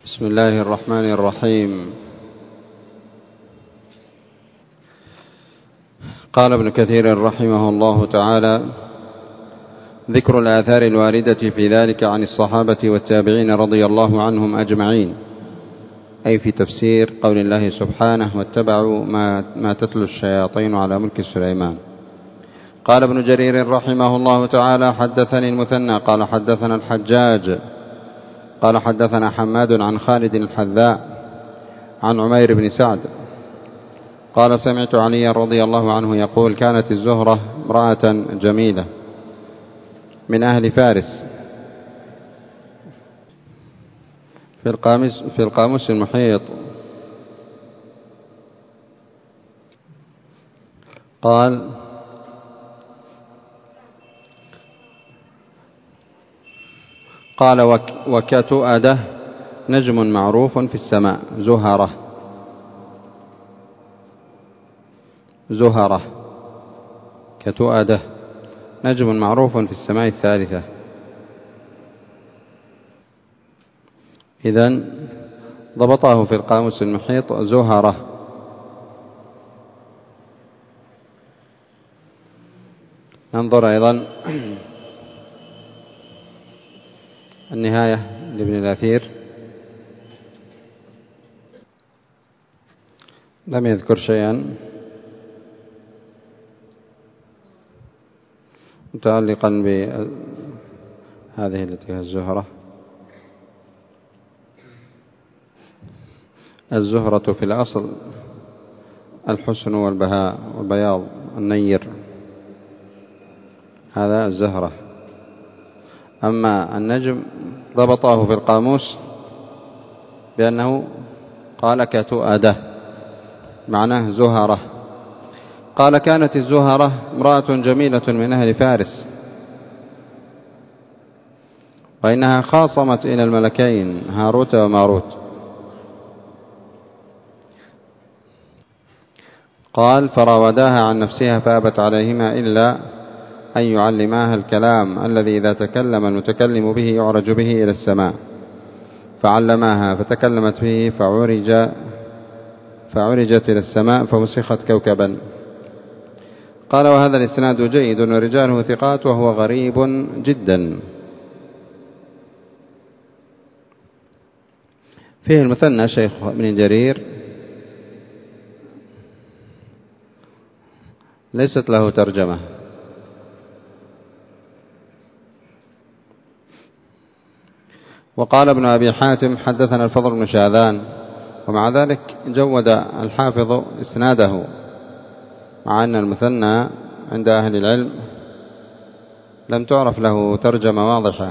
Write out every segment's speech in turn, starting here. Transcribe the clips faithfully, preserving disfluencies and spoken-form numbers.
بسم الله الرحمن الرحيم. قال ابن كثير رحمه الله تعالى: ذكر الآثار الواردة في ذلك عن الصحابة والتابعين رضي الله عنهم أجمعين، أي في تفسير قول الله سبحانه: واتبعوا ما, ما تتلو الشياطين على ملك سليمان. قال ابن جرير رحمه الله تعالى: حدثني المثنى قال حدثنا الحجاج قال حدثنا حماد عن خالد الحذاء عن عمير بن سعد قال: سمعت علي رضي الله عنه يقول: كانت الزهرة امرأة جميلة من أهل فارس. في القاموس, في القاموس المحيط قال: قال وكتؤده نجم معروف في السماء. زهرة زهرة كتؤده نجم معروف في السماء الثالثة. إذن ضبطه في القاموس المحيط زهرة. ننظر أيضا النهاية لابن الأثير، لم يذكر شيئا متعلقا بهذه التي هي الزهرة. الزهرة في الأصل الحسن والبهاء والبياض النير، هذا الزهرة. أما النجم ضبطه في القاموس بأنه قال كتؤده، معناه زهرة. قال: كانت الزهرة امرأة جميلة من أهل فارس، وإنها خاصمت إلى الملكين هاروت وماروت. قال: فراوداها عن نفسها فأبت عليهما إلا أن يعلماها الكلام الذي إذا تكلم المتكلم به يعرج به إلى السماء، فعلماها فتكلمت به فعرج فعرجت إلى السماء فمسخت كوكبا. قال: وهذا الإسناد جيد ورجاله ثقات وهو غريب جدا. فيه المثنى شيخ ابن جرير ليست له ترجمة، وقال ابن أبي حاتم: حدثنا الفضل بن شاذان، ومع ذلك جود الحافظ إسناده، مع أن المثنى عند أهل العلم لم تعرف له ترجمة واضحة.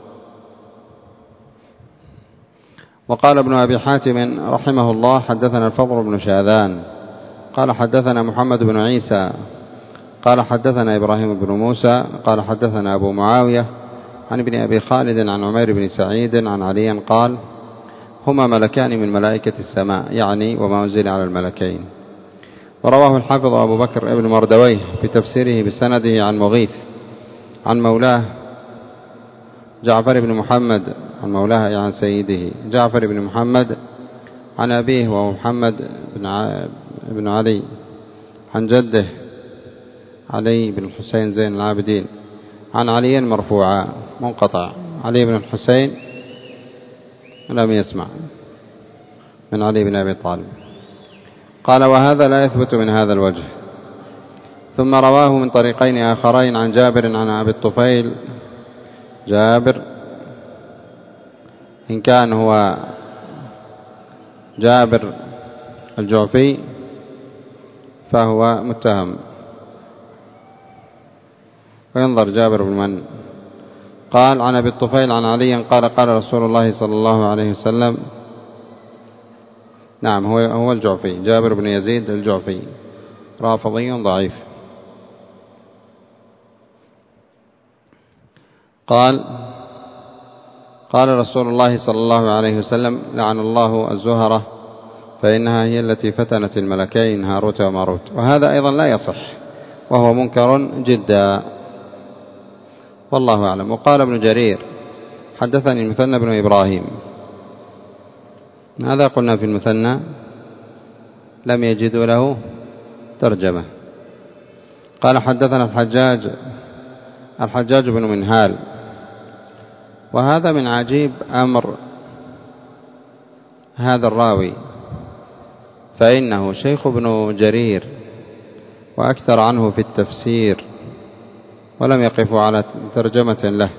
وقال ابن أبي حاتم رحمه الله: حدثنا الفضل بن شاذان قال حدثنا محمد بن عيسى قال حدثنا إبراهيم بن موسى قال حدثنا أبو معاوية عن ابن أبي خالد عن عمير بن سعيد عن علي قال: هما ملكان من ملائكة السماء، يعني وما أنزل على الملكين. ورواه الحافظ أبو بكر ابن مردويه في تفسيره بسنده عن مغيث عن مولاه جعفر بن محمد عن مولاه عن سيده جعفر بن محمد عن أبيه وهو محمد بن علي عن جده علي بن الحسين زين العابدين عن علي مرفوعا منقطع. علي بن الحسين لم يسمع من علي بن أبي طالب. قال: وهذا لا يثبت من هذا الوجه. ثم رواه من طريقين آخرين عن جابر عن أبي الطفيل. جابر إن كان هو جابر الجعفي فهو متهم، وينظر جابر بن من. قال: عن أبي الطفيل عن علي قال: قال رسول الله صلى الله عليه وسلم. نعم، هو هو الجعفي، جابر بن يزيد الجعفي، رافضي ضعيف. قال: قال رسول الله صلى الله عليه وسلم: لعن الله الزهرة فإنها هي التي فتنت الملكين هاروت وماروت. وهذا أيضا لا يصح وهو منكر جدا، والله أعلم. وقال ابن جرير: حدثني المثنى بن إبراهيم هذا قلنا في المثنى لم يجدوا له ترجمة. قال حدثنا الحجاج الحجاج بن منهال، وهذا من عجيب أمر هذا الراوي، فإنه شيخ ابن جرير وأكثر عنه في التفسير، ولم يقفوا على ترجمة له.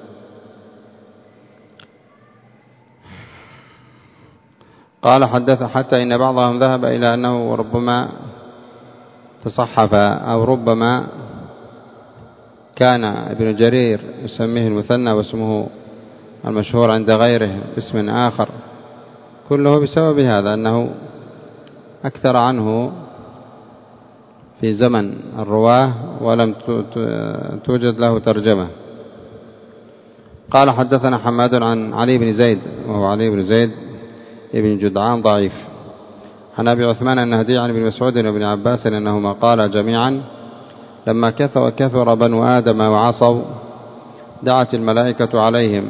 قال حدث حتى إن بعضهم ذهب إلى أنه ربما تصحف أو ربما كان ابن جرير يسميه المثنى واسمه المشهور عند غيره باسم آخر، كله بسبب هذا أنه أكثر عنه في زمن الرواه ولم توجد له ترجمة. قال حدثنا حماد عن علي بن زيد، وهو علي بن زيد ابن جدعان ضعيف، عن أبي عثمان النهدي عن ابن مسعود وابن عباس أنهما قال جميعا لما كثر, كثر بنو آدم وعصوا دعت الملائكة عليهم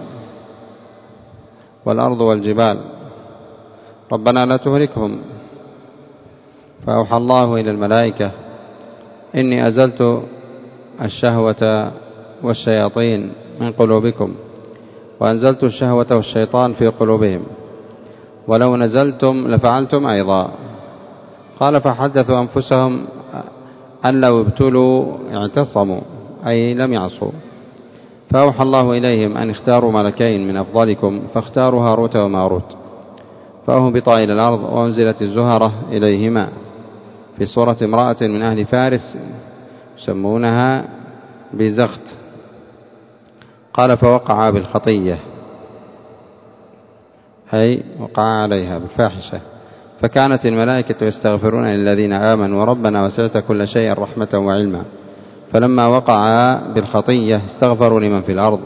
والأرض والجبال ربنا لا تهلكهم، فأوحى الله إلى الملائكة إني أزلت الشهوة والشياطين من قلوبكم وأنزلت الشهوة والشيطان في قلوبهم، ولو نزلتم لفعلتم أيضا. قال فحدثوا أنفسهم أن لو ابتلوا اعتصموا أي لم يعصوا، فأوحى الله إليهم أن اختاروا ملكين من أفضلكم، فاختاروا هاروت وماروت، فأهبطا إلى الأرض وأنزلت الزهرة إليهما في صورة امرأة من أهل فارس يسمونها بزخت. قال فوقعا بالخطية أي وقع عليها بالفاحشة، فكانت الملائكة يستغفرون للذين آمنوا ربنا وسعت كل شيء رحمة وعلما، فلما وقعا بالخطية استغفروا لمن في الأرض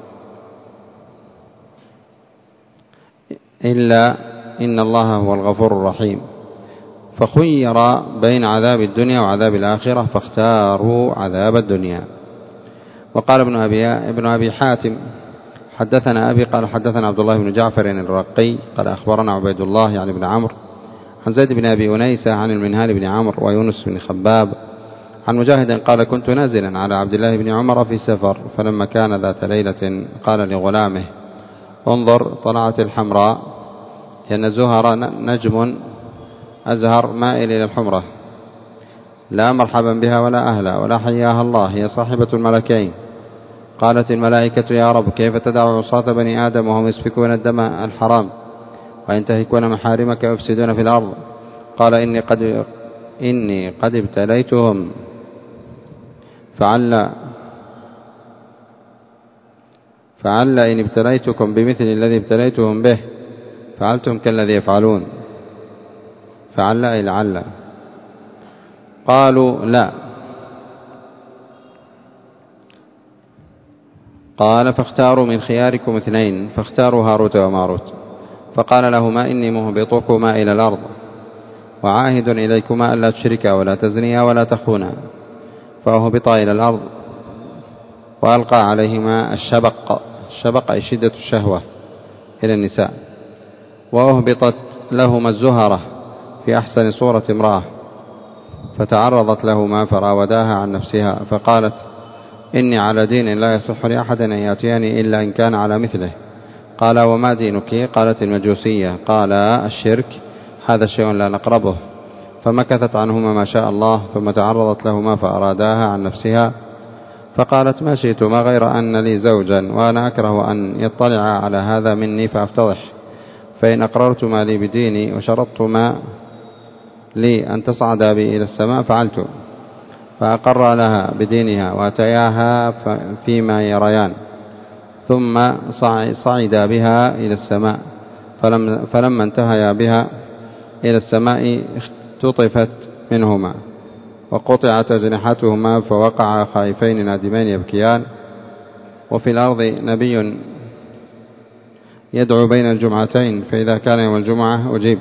إلا إن الله هو الغفور الرحيم، فخير بين عذاب الدنيا وعذاب الآخرة فاختاروا عذاب الدنيا. وقال ابن أبي, ابن أبي حاتم حدثنا أبي قال حدثنا عبد الله بن جعفر الرقي قال أخبرنا عبيد الله يعني بن عمرو عن زيد بن أبي أنيسة عن المنهال بن عمرو ويونس بن خباب عن مجاهد قال كنت نازلا على عبد الله بن عمر في سفر، فلما كان ذات ليلة قال لغلامه انظر طلعت الحمراء، لأن الزهر نجم أزهر مائل إلى الحمرة، لا مرحبا بها ولا أهلا ولا حياها الله، هي صاحبة الملكين. قالت الملائكة يا رب كيف تدع عصاة بني آدم وهم يسفكون الدم الحرام وينتهكون محارمك ويفسدون في الأرض؟ قال إني قد, إني قد ابتليتهم فعل فعل إن ابتليتكم بمثل الذي ابتليتهم به فعلتم كالذي يفعلون، فعل أي لعل. قالوا لا. قال فاختاروا من خياركم اثنين، فاختاروا هاروت وماروت، فقال لهما إني مهبطكما إلى الأرض وعاهد إليكما ألا تشركا ولا تزنيا ولا تخونا، فأهبطا إلى الأرض وألقى عليهما الشبق، الشبق أي شدة الشهوة إلى النساء، وأهبطت لهما الزهرة في أحسن صورة امرأة، فتعرضت لهما فراوداها عن نفسها، فقالت إني على دين لا يصح لأحد أن يأتيني إلا إن كان على مثله. قال وما دينك؟ قالت المجوسية. قال الشرك، هذا شيء لا نقربه. فمكثت عنهما ما شاء الله، ثم تعرضت لهما فأراداها عن نفسها، فقالت ما شئتما غير أن لي زوجا وأنا أكره أن يطلع على هذا مني فأفتضح، فإن أقررتما لي بديني وشرطتما لي أن تصعد بي إلى السماء فعلت. فأقر لها بدينها وأتياها فيما يريان، ثم صعدا بها إلى السماء، فلم فلما انتهيا بها إلى السماء اختطفت منهما وقطعت أجنحتهما، فوقعا خائفين نادمين يبكيان. وفي الأرض نبي يدعو بين الجمعتين، فإذا كان يوم الجمعة أجيب،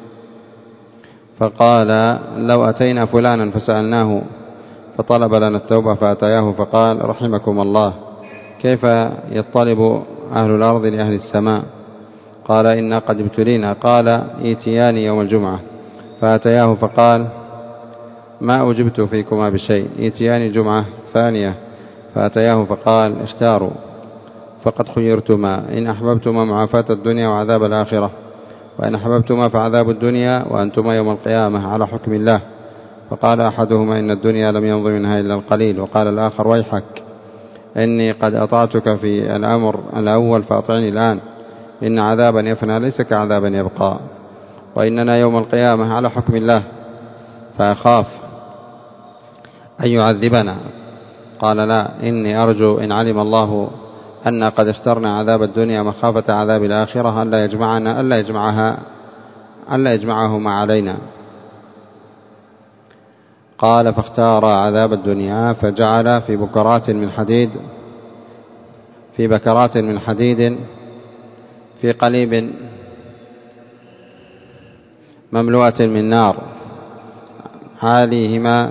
فقال لو أتينا فلانا فسألناه فطلب لنا التوبة فأتياه فقال رحمكم الله كيف يطلب أهل الأرض لأهل السماء قال إنا قد ابتلينا. قال ائتياني يوم الجمعة فأتياه فقال ما أجبت فيكما بشيء. ائتياني جمعة ثانية فأتياه فقال اختاروا فقد خيرتما إن أحببتما معافاة الدنيا وعذاب الآخرة، وإن أحببتما فعذاب الدنيا وأنتما يوم القيامة على حكم الله. فقال أحدهما إن الدنيا لم يمض منها إلا القليل، وقال الآخر ويحك إني قد أطعتك في الأمر الأول فأطعني الآن، إن عذابا يفنى ليس كعذابا يبقى، وإننا يوم القيامة على حكم الله فأخاف أن يعذبنا. قال لا، إني أرجو إن علم الله أن قد اخترنا عذاب الدنيا مخافة عذاب الآخرة ألا يجمعنا ألا يجمعها ألا يجمعهما علينا. قال فاختار عذاب الدنيا فجعل في بكرات من حديد في بكرات من حديد في قليب مملوءة من نار عاليهما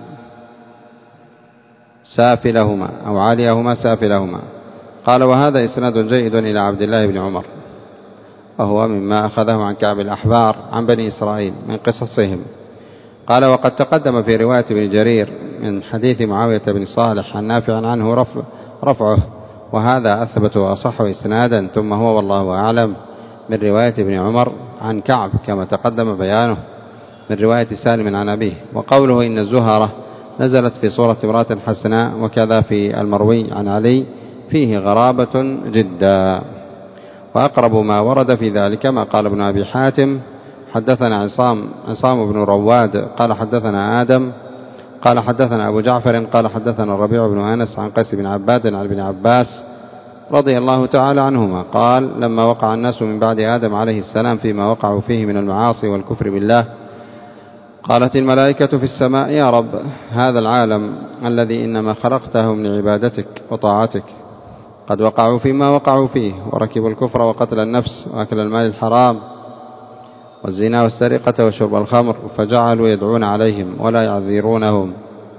سافلهما أو عاليهما سافلهما. قال وهذا إسناد جيد إلى عبد الله بن عمر، وهو مما أخذه عن كعب الأحبار عن بني إسرائيل من قصصهم. قال وقد تقدم في رواية ابن جرير من حديث معاوية بن صالح عن نافع عنه رفع رفعه، وهذا أثبت وأصح إسنادا. ثم هو والله أعلم من رواية ابن عمر عن كعب كما تقدم بيانه من رواية سالم عن أبيه. وقوله إن الزهرة نزلت في صورة امرأة حسناء وكذا في المروي عن علي فيه غرابة جدا. وأقرب ما ورد في ذلك ما قال ابن أبي حاتم حدثنا عصام عصام بن رواد قال حدثنا آدم قال حدثنا أبو جعفر قال حدثنا الربيع بن أنس عن قيس بن عباد عن ابن عباس رضي الله تعالى عنهما قال لما وقع الناس من بعد آدم عليه السلام فيما وقعوا فيه من المعاصي والكفر بالله، قالت الملائكة في السماء يا رب هذا العالم الذي إنما خلقتهم لعبادتك وطاعتك قد وقعوا فيما وقعوا فيه، وركبوا الكفر وقتل النفس وأكل المال الحرام والزنا والسرقة وشرب الخمر، فجعلوا يدعون عليهم ولا يعذرونهم.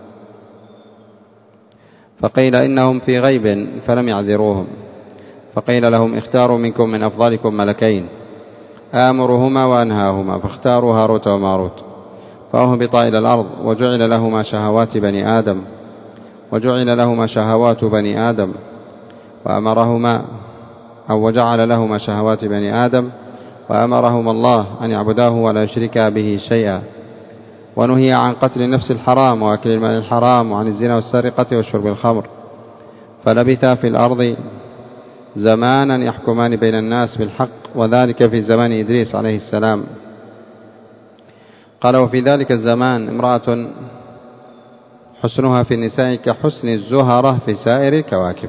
فقيل إنهم في غيب فلم يعذروهم، فقيل لهم اختاروا منكم من أفضلكم ملكين آمرهما وأنهاهما، فاختاروا هاروت وماروت، فأهبطا إلى الأرض وجعل لهما شهوات بني آدم وجعل لهما شهوات بني آدم وأمرهما أو وجعل لهما شهوات بني آدم وأمرهما الله أن يعبداه ولا يشركا به شيئا، ونهي عن قتل النفس الحرام وأكل المال الحرام وعن الزنا والسرقة وشرب الخمر، فلبثا في الأرض زمانا يحكمان بين الناس بالحق، وذلك في زمان إدريس عليه السلام. قال وفي ذلك الزمان امرأة حسنها في النساء كحسن الزهرة في سائر الكواكب،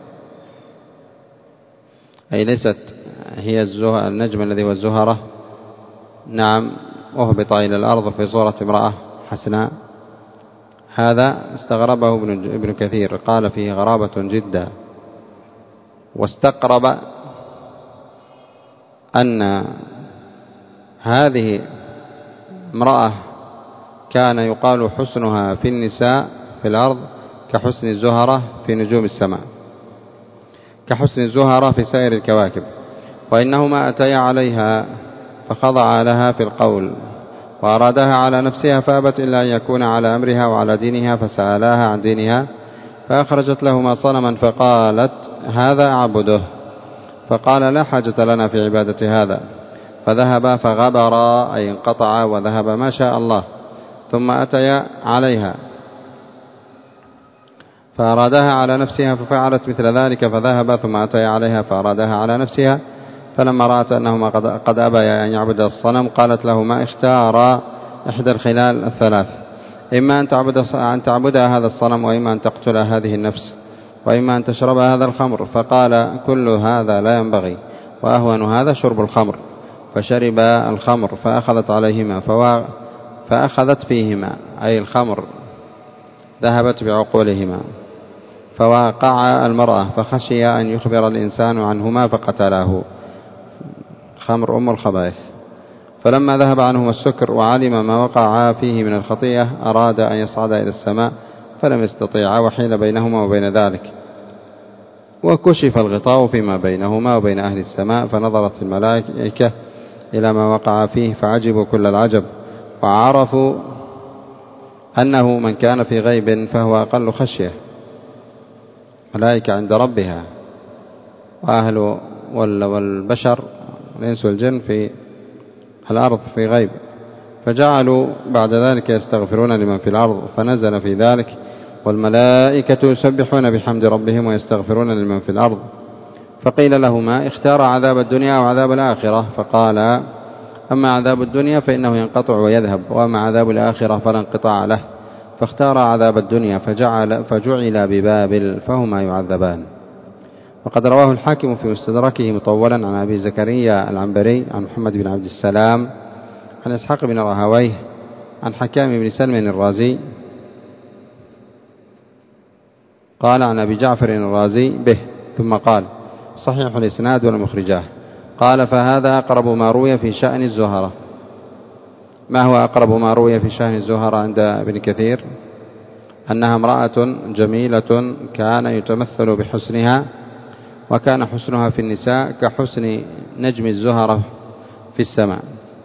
أي ليست هي النجم الذي هو الزهرة، نعم، أهبط إلى الأرض في صورة امرأة حسناء. هذا استغربه ابن كثير قال فيه غرابة جدا، واستقرب أن هذه امرأة كان يقال حسنها في النساء في الأرض كحسن الزهرة في نجوم السماء، كحسن الزهرة في سائر الكواكب، وإنهما أتيا عليها فخضع لها في القول وأرادها على نفسها فأبت إلا أن يكون على أمرها وعلى دينها، فسألاها عن دينها فأخرجت لهما صنما فقالت هذا أعبده، فقال لا حاجة لنا في عبادة هذا، فذهبا فغبرا أي انقطعا وذهب ما شاء الله، ثم أتيا عليها فأرادها على نفسها ففعلت مثل ذلك، فذهبا ثم أتيا عليها فأرادها على نفسها، فلما رأت أنهما قد أبيا أن يعبد الصنم قالت لهما اختارا إحدى الخلال الثلاث، إما أن تعبد أن تعبد هذا الصنم، وإما أن تقتل هذه النفس، وإما أن تشرب هذا الخمر، فقال كل هذا لا ينبغي، وأهون هذا شرب الخمر، فشرب الخمر فأخذت عليهما فأخذت فيهما أي الخمر ذهبت بعقولهما، فواقع المرأة فخشي أن يخبر الإنسان عنهما فقتلاه، خمر أم الخبائث، فلما ذهب عنهما السكر وعلم ما وقع فيه من الخطيئة أراد أن يصعد إلى السماء فلم يستطيع، وحيل بينهما وبين ذلك، وكشف الغطاء فيما بينهما وبين أهل السماء، فنظرت الملائكة إلى ما وقع فيه فعجبوا كل العجب، وعرفوا أنه من كان في غيب فهو أقل خشية. ملائكة عند ربها، وأهل والبشر الإنس والجن في الأرض في غيب، فجعلوا بعد ذلك يستغفرون لمن في الأرض، فنزل في ذلك والملائكة يسبحون بحمد ربهم ويستغفرون لمن في الأرض. فقيل لهما اختار عذاب الدنيا وعذاب الآخرة، فقال أما عذاب الدنيا فإنه ينقطع ويذهب، وأما عذاب الآخرة فلا انقطاع له، فاختار عذاب الدنيا فجعل, فجعل ببابل فهما يعذبان. وقد رواه الحاكم في مستدركه مطولا عن أبي زكريا العنبري عن محمد بن عبد السلام عن إسحاق بن راهويه عن حكام بن سلم الرازي قال عن أبي جعفر الرازي به، ثم قال صحيح الإسناد ولم يخرجاه. قال فهذا أقرب ما روي في شأن الزهرة. ما هو أقرب ما روي في شأن الزهرة عند ابن كثير؟ أنها امرأة جميلة كان يتمثل بحسنها، وكان حسنها في النساء كحسن نجم الزهرة في السماء.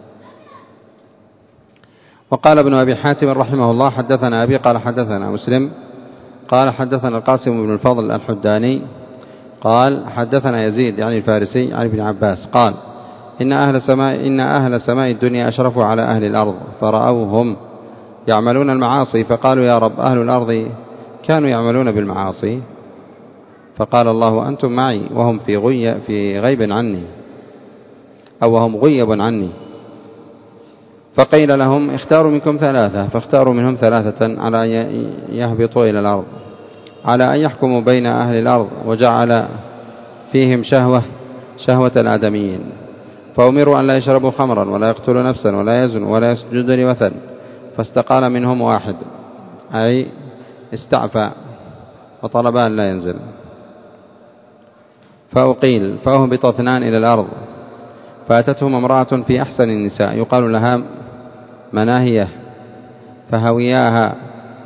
وقال ابن أبي حاتم رحمه الله حدثنا أبي قال حدثنا مسلم قال حدثنا القاسم بن الفضل الحداني قال حدثنا يزيد يعني الفارسي عن ابن عباس قال إن أهل سماء, إن أهل سماء الدنيا أشرفوا على أهل الأرض، فرأوهم يعملون المعاصي، فقالوا يا رب أهل الأرض كانوا يعملون بالمعاصي، فقال الله أنتم معي وهم في, غي في غيب عني، أو وهم غيب عني. فقيل لهم اختاروا منكم ثلاثة، فاختاروا منهم ثلاثة على أن يهبطوا إلى الأرض، على أن يحكموا بين أهل الأرض، وجعل فيهم شهوة شهوة الآدميين، فأمروا أن لا يشربوا خمرا ولا يقتلوا نفسا ولا يزنوا ولا يسجدوا لوثن، فاستقال منهم واحد أي استعفى وطلب أن لا ينزل، فأقيل فأهبط اثنان إلى الأرض، فأتتهم امرأة في أحسن النساء يقال لها مناهية، فهوياها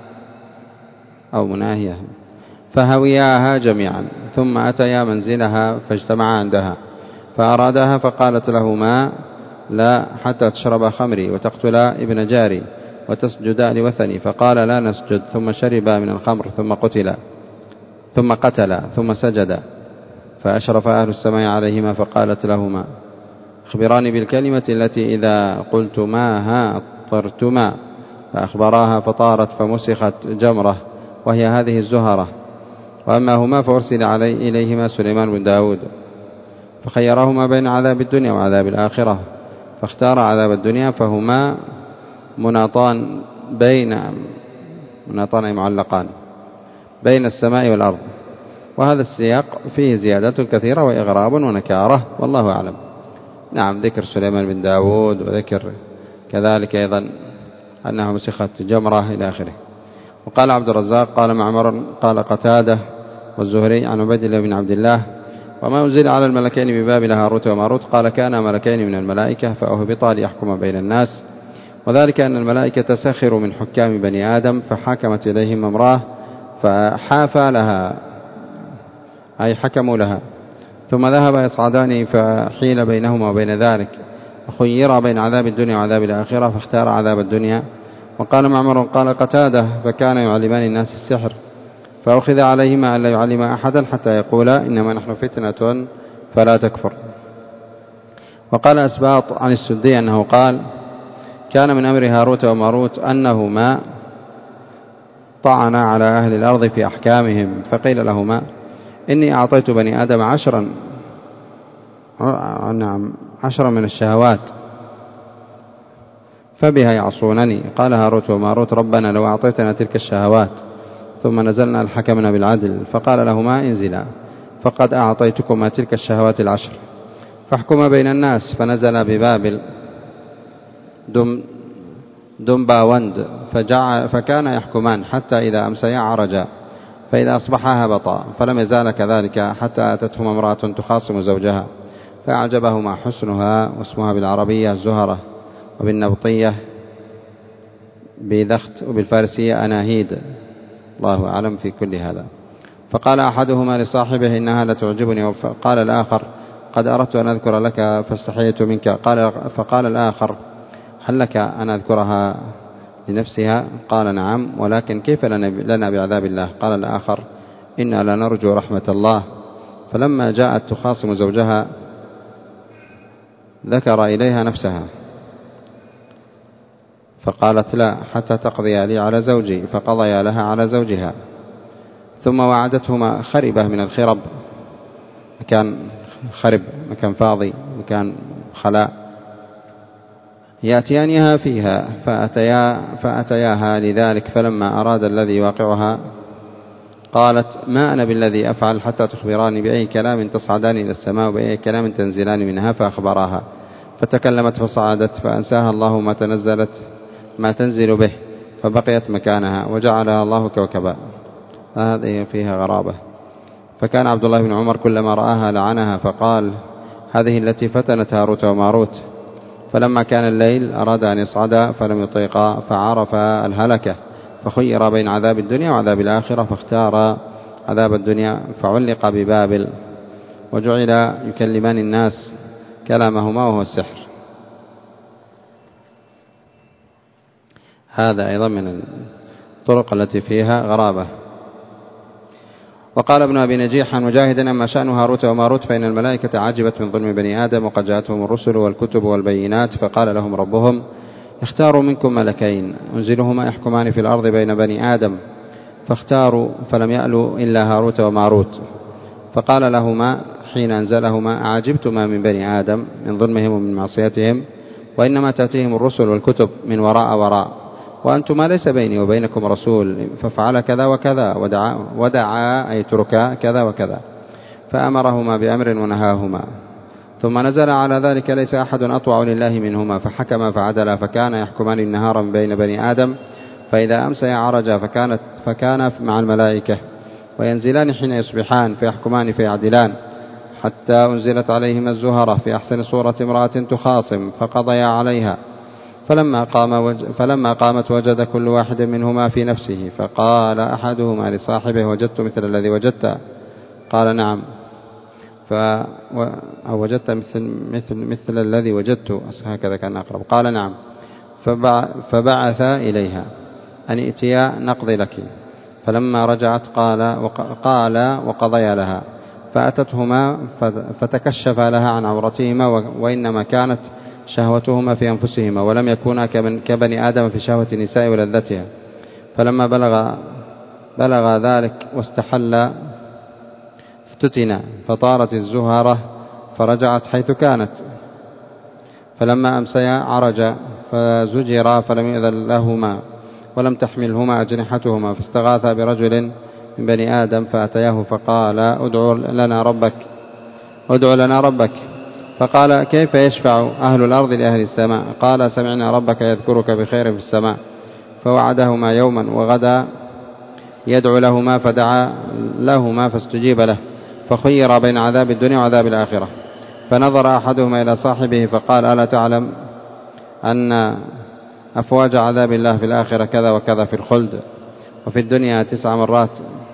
أو مناهية فهوياها جميعا، ثم أتيا منزلها فاجتمعا عندها، فأرادها فقالت لهما لا حتى تشرب خمري وتقتلا ابن جاري وتسجدا لوثني، فقال لا نسجد، ثم شربا من الخمر ثم قتلا ثم قتلا ثم سجدا، فأشرف أهل السماء عليهما فقالت لهما أخبراني بالكلمة التي إذا قلتماها طرتما، فأخبراها فطارت فمسخت جمرة وهي هذه الزهرة. وأما هما فأرسل علي إليهما سليمان بن داود فخيرهما بين عذاب الدنيا وعذاب الآخرة، فاختار عذاب الدنيا، فهما مناطان بين مناطان معلقان بين السماء والأرض. وهذا السياق فيه زيادة كثيرة وإغراب ونكارة، والله أعلم. نعم، ذكر سليمان بن داود، وذكر كذلك أيضا أنها مسخت جمرة إلى آخره. وقال عبد الرزاق قال معمر قال قتادة والزهري عن عبيد الله بن عبد الله وما أنزل على الملكين ببابل هاروت وماروت قال كان ملكين من الملائكة فأهبطا ليحكم بين الناس، وذلك أن الملائكة سخر من حكام بني آدم، فحكمت إليهم امرأة فحافى لها أي حكموا لها، ثم ذهب يصعدان فحيل بينهما وبين ذلك، وخير بين عذاب الدنيا وعذاب الآخرة فاختار عذاب الدنيا. وقال معمر قال قتادة فكان يعلمان الناس السحر، فأخذ عليهما أن لا يعلم أحدا حتى يقول إنما نحن فتنة فلا تكفر. وقال أسباط عن السدي أنه قال كان من أمر هاروت وماروت أنهما طعنا على أهل الأرض في أحكامهم، فقيل لهما إني أعطيت بني آدم عشرا نعم عشرا من الشهوات فبها يعصونني. قال هاروت وماروت ربنا لو أعطيتنا تلك الشهوات ثم نزلنا لحكمنا بالعدل، فقال لهما انزلا فقد أعطيتكما تلك الشهوات العشر فاحكما بين الناس، فنزل ببابل دم دمباوند فكان يحكمان حتى إذا أمسيا عرجا، فإذا أصبحا هبطا، فلم يزال كذلك حتى أتتهما امرأة تخاصم زوجها فأعجبهما حسنها، واسمها بالعربية زهرة وبالنبطية بذخت وبالفارسية أناهيد، الله أعلم في كل هذا. فقال أحدهما لصاحبه إنها لتعجبني، فقال الآخر قد أردت أن أذكر لك فاستحييت منك. قال فقال الآخر هل لك أن أذكرها لنفسها؟ قال نعم، ولكن كيف لنا بعذاب الله؟ قال الآخر إنا لنرجو رحمة الله. فلما جاءت تخاصم زوجها ذكر إليها نفسها فقالت لا حتى تقضي لي على زوجي، فقضي لها على زوجها. ثم وعدتهما خربة من الخرب، مكان خرب، مكان فاضي، مكان خلاء، يأتيانها فيها فأتيا فأتياها لذلك. فلما أراد الذي يواقعها قالت ما أنا بالذي أفعل حتى تخبراني بأي كلام تصعدان إلى السماء وبأي كلام تنزلان منها. فأخبراها فتكلمت فصعدت فأنساها الله ما تنزلت ما تنزل به، فبقيت مكانها وجعلها الله كوكبا. هذه فيها غرابة. فكان عبد الله بن عمر كلما رآها لعنها فقال هذه التي فتنت هاروت وماروت. فلما كان الليل أراد أن يصعدا فلم يطيقا فعرف الهلكة، فخير بين عذاب الدنيا وعذاب الآخرة فاختار عذاب الدنيا، فعلق ببابل وجعل يكلمان الناس كلامهما وهو السحر. هذا أيضا من الطرق التي فيها غرابة. وقال ابن أبي نجيح عن مجاهد أما شأن هاروت وماروت فإن الملائكة عجبت من ظلم بني آدم وقد جاءتهم الرسل والكتب والبينات، فقال لهم ربهم اختاروا منكم ملكين أنزلهما يحكمان في الأرض بين بني آدم، فاختاروا فلم يألوا إلا هاروت وماروت. فقال لهما حين أنزلهما أعجبتما من بني آدم من ظلمهم ومن معصيتهم، وإنما تأتيهم الرسل والكتب من وراء وراء، وأنتما ليس بيني وبينكم رسول، ففعل كذا وكذا ودعا, ودعا أي تركا كذا وكذا، فأمرهما بأمر ونهاهما. ثم نزل على ذلك ليس أحد أطوع لله منهما، فحكم فعدلا، فكان يحكمان النهار بين بني آدم، فإذا أمسى عرجا فكانت فكان مع الملائكة، وينزلان حين يصبحان فيحكمان فيعدلان، حتى أنزلت عليهما الزهرة في أحسن صورة امرأة تخاصم فقضيا عليها. فلما, قام وج... فلما قامت وجد كل واحد منهما في نفسه، فقال أحدهما لصاحبه وجدت مثل الذي وجدت؟ قال نعم. ف... و... أو وجدت مثل, مثل, مثل الذي وجدت، هكذا كان أقرب. قال نعم. فبع... فبعث إليها أن ائتيا نقضي لك. فلما رجعت قال وق... قال وقضي لها، فأتتهما فتكشف لها عن عورتهما، و... وإنما كانت شهوتهما في أنفسهما، ولم يكونا كبني آدم في شهوة النساء ولذتها. فلما بلغ, بلغ ذلك واستحل افتتنا، فطارت الزهرة فرجعت حيث كانت. فلما أمسيا عرج فزجرا فلم يؤذن لهما ولم تحملهما أجنحتهما، فاستغاثا برجل من بني آدم فأتياه فقال ادعو لنا ربك ادعو لنا ربك. فقال كيف يشفع أهل الأرض لأهل السماء؟ قال سمعنا ربك يذكرك بخير في السماء. فوعدهما يوما وغدا يدعو لهما، فدعا لهما فاستجيب له، فخير بين عذاب الدنيا وعذاب الآخرة. فنظر أحدهما إلى صاحبه فقال ألا تعلم أن أفواج عذاب الله في الآخرة كذا وكذا في الخلد، وفي الدنيا تسع مرات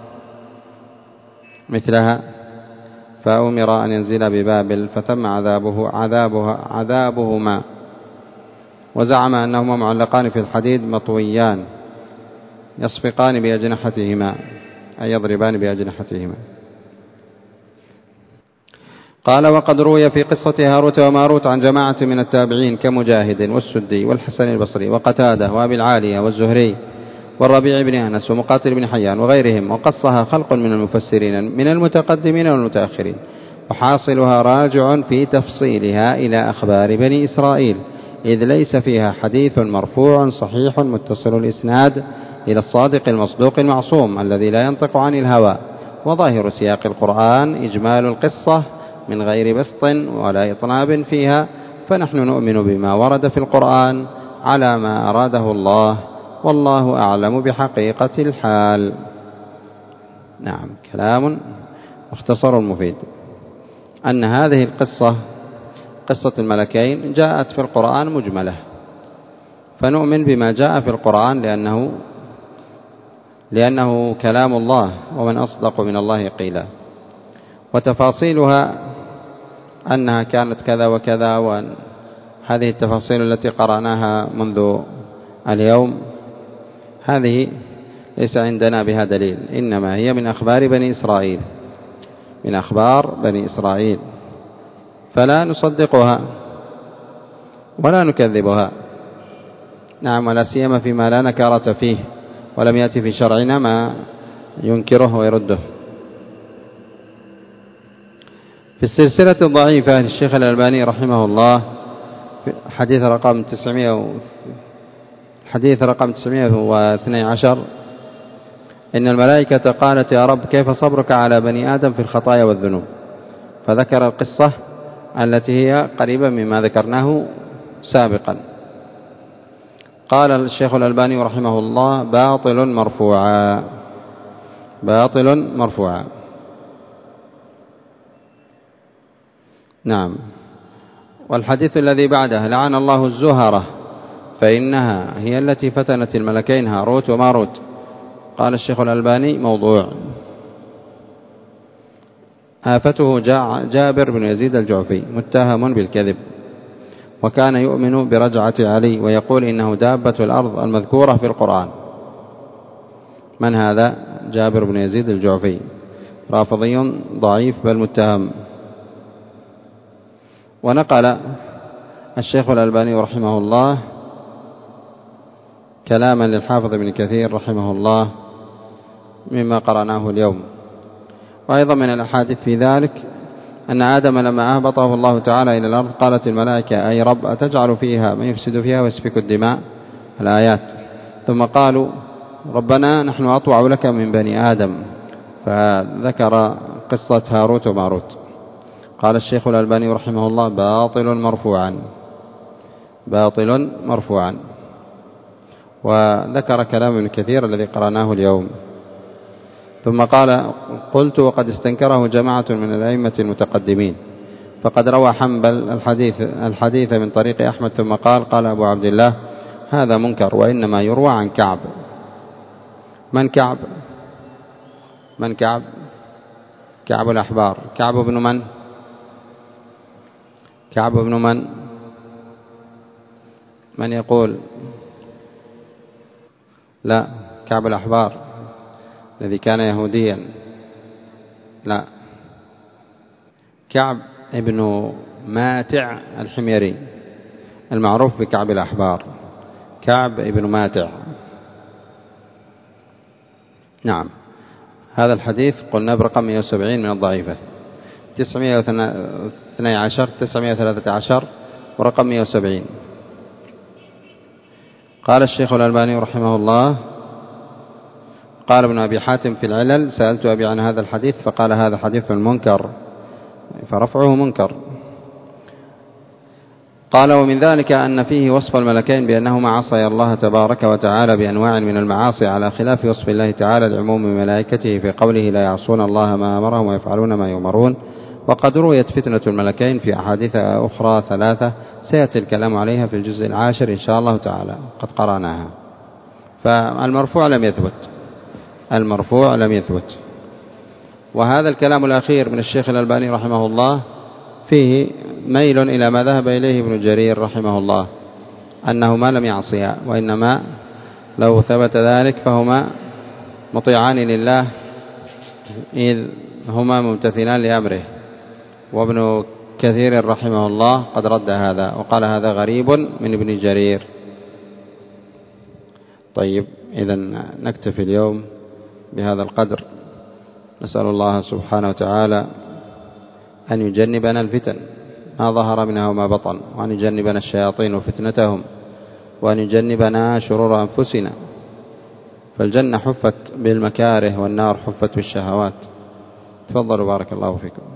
مثلها؟ فأمر أن ينزل ببابل، فتم عذابه عذابها عذابهما، وزعم أنهما معلقان في الحديد مطويان يصفقان بأجنحتهما، أي يضربان بأجنحتهما. قال وقد روي في قصة هاروت وماروت عن جماعة من التابعين كمجاهد والسدي والحسن البصري وقتادة وأبي العالية والزهري والربيع بن أنس ومقاتل بن حيان وغيرهم، وقصها خلق من المفسرين من المتقدمين والمتأخرين، وحاصلها راجع في تفصيلها إلى أخبار بني إسرائيل، إذ ليس فيها حديث مرفوع صحيح متصل الإسناد إلى الصادق المصدوق المعصوم الذي لا ينطق عن الهوى. وظاهر سياق القرآن إجمال القصة من غير بسط ولا إطناب فيها، فنحن نؤمن بما ورد في القرآن على ما أراده الله، والله أعلم بحقيقة الحال. نعم، كلام مختصر مفيد. أن هذه القصة قصة الملكين جاءت في القرآن مجملة، فنؤمن بما جاء في القرآن لأنه لأنه كلام الله ومن أصدق من الله قيلا. وتفاصيلها أنها كانت كذا وكذا، وهذه التفاصيل التي قرأناها منذ اليوم هذه ليس عندنا بها دليل، إنما هي من أخبار بني إسرائيل من أخبار بني إسرائيل فلا نصدقها ولا نكذبها. نعم، ولا سيما فيما لا نكارة فيه ولم يأتي في شرعنا ما ينكره ويرده. في السلسلة الضعيفة للشيخ الألباني رحمه الله حديث رقم تسعمائة حديث رقم تسعمائة واثني عشر: إن الملائكة قالت يا رب كيف صبرك على بني آدم في الخطايا والذنوب، فذكر القصة التي هي قريبة مما ذكرناه سابقا. قال الشيخ الألباني رحمه الله: باطل مرفوعا باطل مرفوعا. نعم. والحديث الذي بعده: لعن الله الزهرة فإنها هي التي فتنت الملكين هاروت وماروت. قال الشيخ الألباني: موضوع. آفته جابر بن يزيد الجعفي متهم بالكذب، وكان يؤمن برجعة علي ويقول إنه دابة الأرض المذكورة في القرآن. من هذا؟ جابر بن يزيد الجعفي، رافضي ضعيف بل متهم. ونقل الشيخ الألباني رحمه الله كلاما للحافظ ابن كثير رحمه الله مما قرأناه اليوم. وأيضا من الأحاديث في ذلك أن آدم لما أهبطه الله تعالى إلى الأرض قالت الملائكة: أي رب أتجعل فيها من يفسد فيها ويسفك الدماء، الآيات. ثم قالوا: ربنا نحن أطوع لك من بني آدم، فذكر قصة هاروت وماروت. قال الشيخ الألباني رحمه الله: باطل مرفوعا باطل مرفوعا. وذكر كلام ابن كثير الذي قرأناه اليوم. ثم قال: قلت وقد استنكره جماعة من الأئمة المتقدمين، فقد روى حنبل الحديث الحديث من طريق أحمد. ثم قال: قال أبو عبد الله: هذا منكر، وإنما يروى عن كعب. من كعب؟ من كعب؟ كعب الأحبار. كعب بن من؟ كعب بن من؟ من يقول؟ لا، كعب الأحبار الذي كان يهوديا. لا، كعب ابن ماتع الحميري المعروف بكعب الأحبار، كعب ابن ماتع. نعم. هذا الحديث قلنا برقم مئة وسبعين من الضعيفة، تسعمائة واثني عشر تسعمائة وثلاثة عشر ورقم مئة وسبعين. قال الشيخ الألباني رحمه الله: قال ابن أبي حاتم في العلل: سألت أبي عن هذا الحديث فقال هذا حديث منكر، فرفعه منكر. قال: ومن ذلك أن فيه وصف الملكين بأنهما عصيا الله تبارك وتعالى بأنواع من المعاصي، على خلاف وصف الله تعالى لعموم ملائكته في قوله: لا يعصون الله ما أمرهم ويفعلون ما يؤمرون. وقد رويت فتنة الملكين في أحاديث أخرى ثلاثة سيأتي الكلام عليها في الجزء العاشر إن شاء الله تعالى، قد قرأناها. فالمرفوع لم يثبت المرفوع لم يثبت وهذا الكلام الأخير من الشيخ الألباني رحمه الله فيه ميل إلى ما ذهب إليه ابن جرير رحمه الله، أنهما لم يعصيا، وإنما لو ثبت ذلك فهما مطيعان لله إذ هما ممتثلان لأمره. وابن كثير رحمه الله قد رد هذا وقال هذا غريب من ابن جرير. طيب، إذن نكتفي اليوم بهذا القدر. نسأل الله سبحانه وتعالى أن يجنبنا الفتن ما ظهر منها وما بطن، وأن يجنبنا الشياطين وفتنتهم، وأن يجنبنا شرور أنفسنا، فالجنة حفت بالمكاره والنار حفت بالشهوات. تفضلوا بارك الله فيكم.